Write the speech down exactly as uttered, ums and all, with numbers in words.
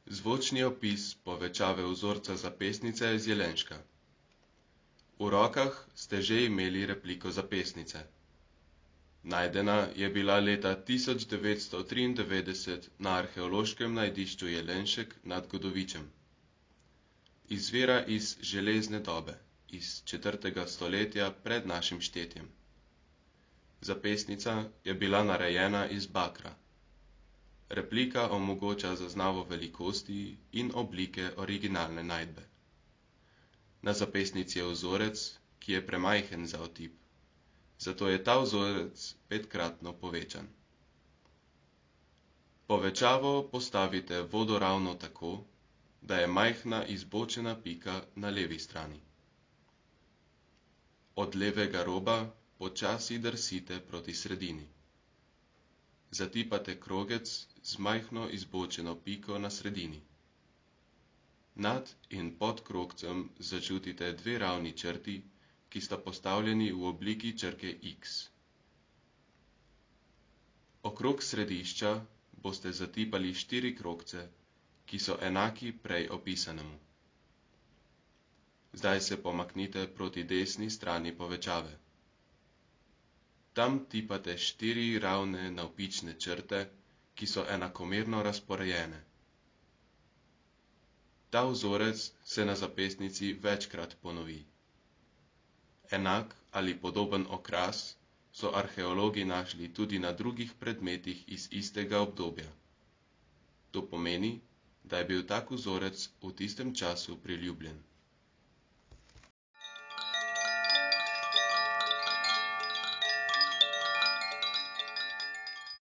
Zvočni opis povečave vzorca zapestnice z Jelenška. V rokah ste že imeli repliko zapestnice. Najdena je bila leta tisoč devetsto triindevetdeset na arheološkem najdišču Jelenšek nad Godovičem. Izvira iz železne dobe, iz četrtega stoletja pred našim štetjem. Zapestnica je bila narejena iz bakra. Replika omogoča zaznavo velikosti in oblike originalne najdbe. Na zapestnici je vzorec, ki je premajhen za otip, zato je ta vzorec petkratno povečan. Povečavo postavite vodoravno tako, da je majhna izbočena pika na levi strani. Od levega roba počasi drsite proti sredini. Zatipate krogec z majhno izbočeno piko na sredini. Nad in pod krogcem začutite dve ravni črti, ki sta postavljeni v obliki črke X. Okrog središča boste zatipali štiri krogce, ki so enaki prej opisanemu. Zdaj se pomaknite proti desni strani povečave. Tam tipate štiri ravne navpične črte, ki so enakomerno razporejene. Ta vzorec se na zapestnici večkrat ponovi. Enak ali podoben okras so arheologi našli tudi na drugih predmetih iz istega obdobja. To pomeni, da je bil tak vzorec v tistem času priljubljen.